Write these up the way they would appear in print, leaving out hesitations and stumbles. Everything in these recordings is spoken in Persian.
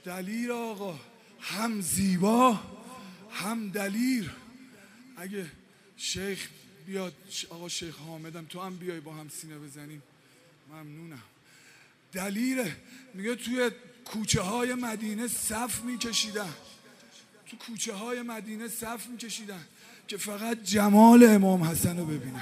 دلیر آقا، هم زیبا هم دلیر. اگه شیخ بیاد، آقا شیخ حامدم تو هم بیای با هم سینه بزنیم ممنونم. دلیره، میگه توی کوچه های مدینه صف میکشیدن، تو کوچه های مدینه صف میکشیدن که فقط جمال امام حسن رو ببینن.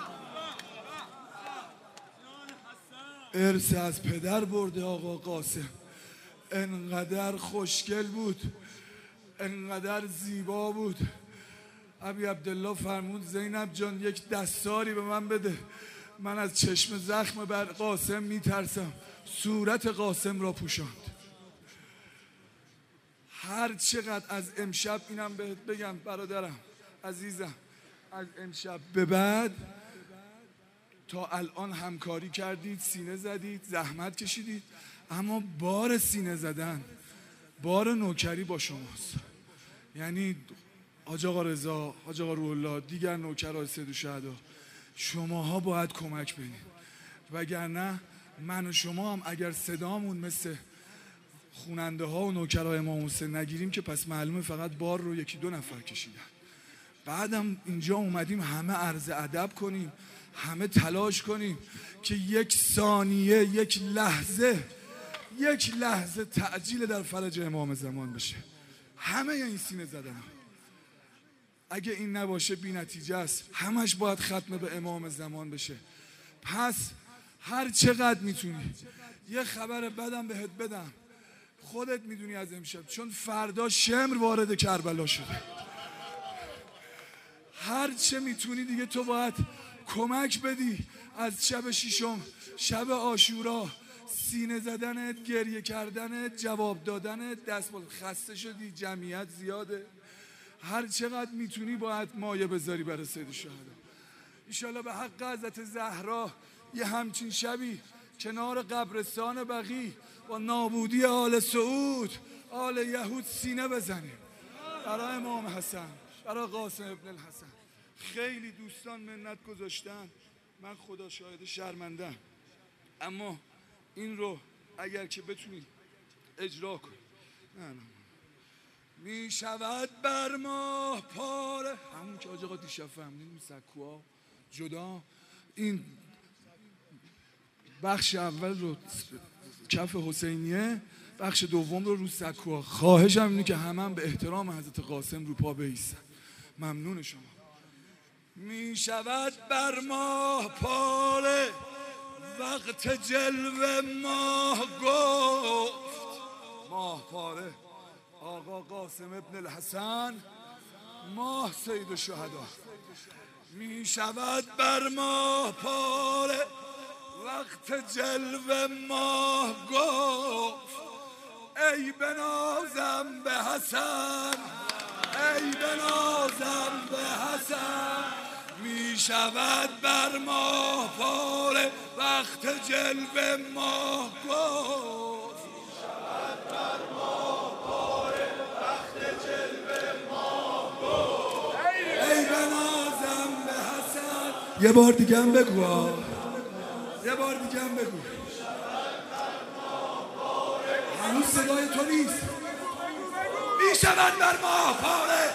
ارث از پدر برده آقا قاسم، انقدر خوشگل بود، انقدر زیبا بود. ابی عبدالله فرمود زینب جان یک دستاری به من بده، من از چشم زخم بر قاسم میترسم. صورت قاسم را پوشاند. هر چقدر از امشب، اینم بهت بگم برادرم عزیزم، از امشب به بعد تا الان همکاری کردید، سینه زدید، زحمت کشیدید، اما بار سینه زدن، بار نوکری با شماست. یعنی حاج آقا رضا، حاج آقا روح الله، دیگر نوکرای سید الشهدا، شماها باید کمک بدید، وگرنه من و شما هم اگر صدامون مثل خوننده ها و نوکرای امام حسین نگیریم که پس معلومه فقط بار رو یکی دو نفر کشیدن. بعدم اینجا اومدیم همه عرض ادب کنیم، همه تلاش کنیم که یک ثانیه، یک لحظه تعجیل در فرج امام زمان بشه. همه این سینه زدن اگه این نباشه بی نتیجه است. همش باید ختم به امام زمان بشه. پس هر چقدر میتونی یه خبر بدم بهت بدم، خودت میدونی از امشب، چون فردا شمر وارد کربلا شده. هر چه میتونی دیگه تو باید کمک بدی. از شب ششم، شب عاشورا، سینه زدنت، گریه کردنت، جواب دادنت، دستمال. خسته شدی، جمعیت زیاده، هر چقدر میتونی باید مایه بذاری برای سید الشهدا. انشالله به حق حضرت زهرا یه همچین شبی کنار قبرستان بقیع با نابودی آل سعود، آل یهود سینه بزنیم برای امام حسن، برای قاسم ابن الحسن. خیلی دوستان منت گذاشتن، من خدا شاهد شرمندم، اما این رو اگر که بتونید اجرا کنید. نه می شود بر ماه پاره، همون که آقا دیشب فهمیدیم سکوها جدا. این بخش اول رو کف حسینیه، بخش دوم رو سکوها. خواهشم اینه که همه به احترام حضرت قاسم رو پا بایستن. ممنون شما. می شود بر ماه پاره، وقت جلوه ماه گفت. ماه پاره آقا قاسم ابن الحسن، ماه سید الشهدا. می شود بر ماه پاره، وقت جلوه ماه گفت. ای بنازم به حسن، ای بنازم به حسن. می شود بر ماه پاره، وقت جلوه ماه گفت. می شود بر ماه پاره، وقت جلوه ماه گفت. ای بنازم به حسن. یه بار دیگه هم بگو، یه بار دیگه هم بگو. هنوز صدای تو نیست. می شود بر ماه پاره،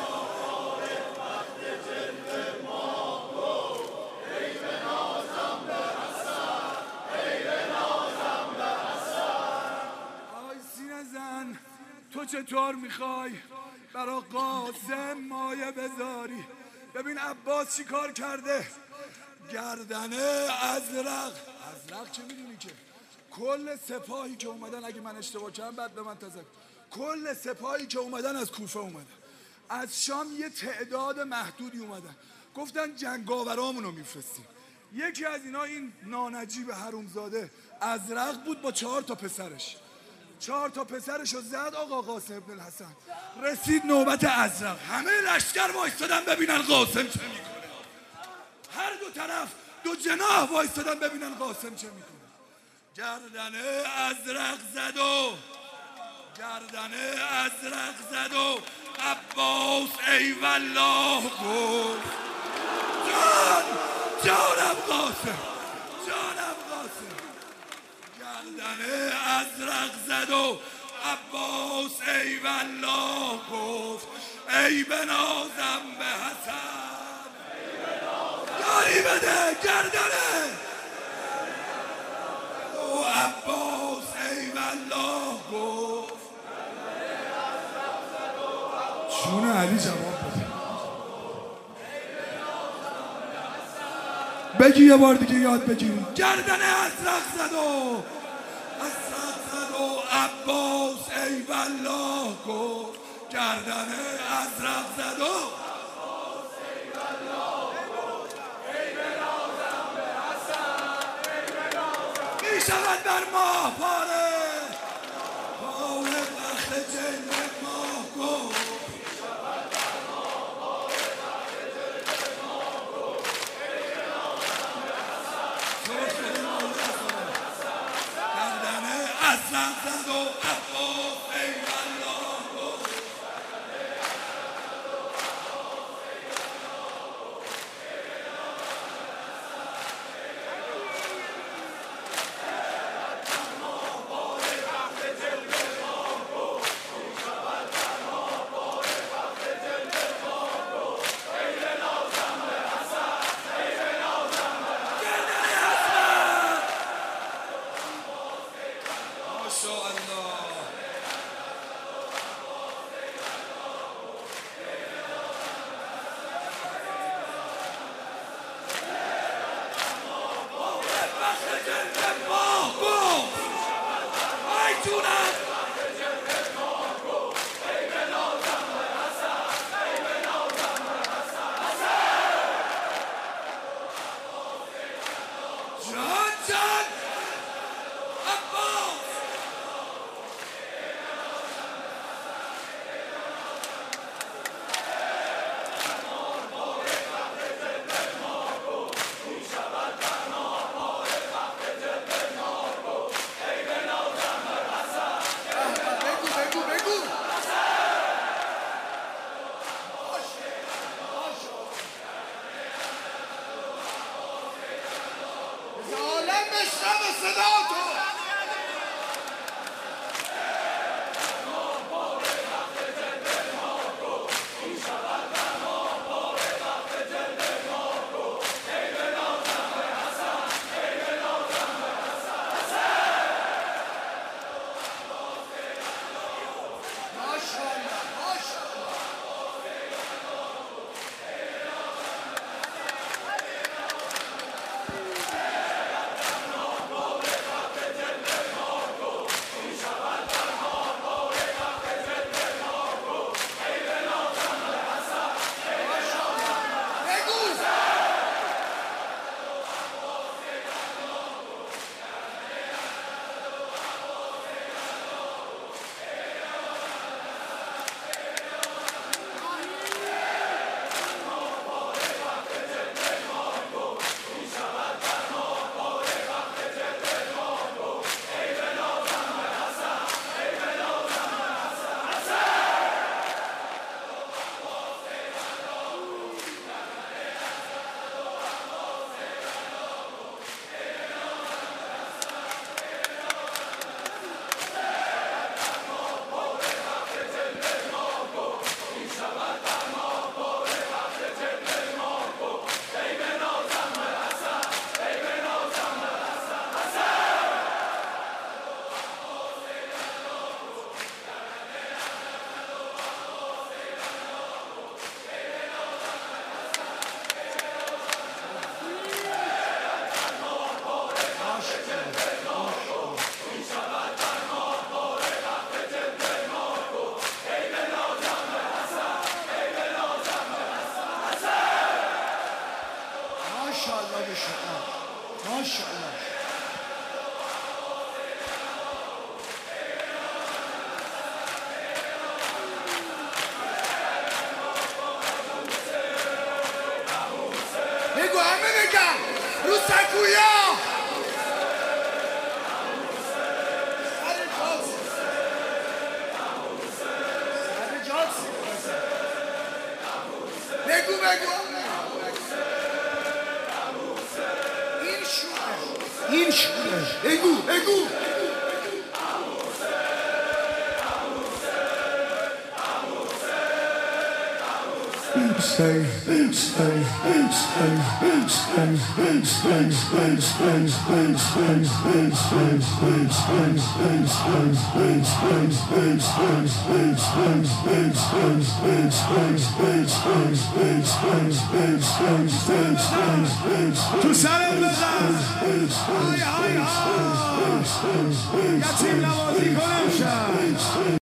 وقت جلوه ماه گفت. ای بنازم به حسن، ای بنازم به حسن. آی سینه زن، تو چطور میخوای برا قاسم مایه بذاری؟ ببین عباس چی کار کرده. گردنه ازرق چه میدونی که کل سپاهی که اومدن، اگه من اشتباه کردم بعد به من تذکر، کل سپاهی که اومدن از کوفه اومدن، از شام یه تعداد محدودی اومدن، گفتن جنگاورامون رو میفرستیم. یکی از اینا این نانجیب حرومزاده ازرق بود با 4 تا پسرش. 4 تا پسرش رو زد آقا قاسم ابن الحسن. رسید نوبت ازرق، همه لشکر وایستادن ببینن قاسم چه میکنه. هر دو طرف دو جناح وایستادن ببینن قاسم چه میکنه. گردنه ازرق زد و عباس ای والله گفت. جانم قاسم، جانم قاسم. گردنه ازرق زد و عباس ای والله گفت ای بنازم به حسن یاری بده گردنه او عباس ای والله گفت چون علی جواب بده بگی یه بار دیگه یاد بگیری گردنه ازرق زد و عباس ای والله گفت گردنه ازرق زد و می شود بر ماه پاره پاره وقت جلد ماه گفت گردنه ازرق زد و عباس ای والله گفت ماشاءالله. بگو همه بگم رو سکویا بگو بگو این شوره. بگو بگو تو سرت بزن های های های یتیم نوازی کنم شد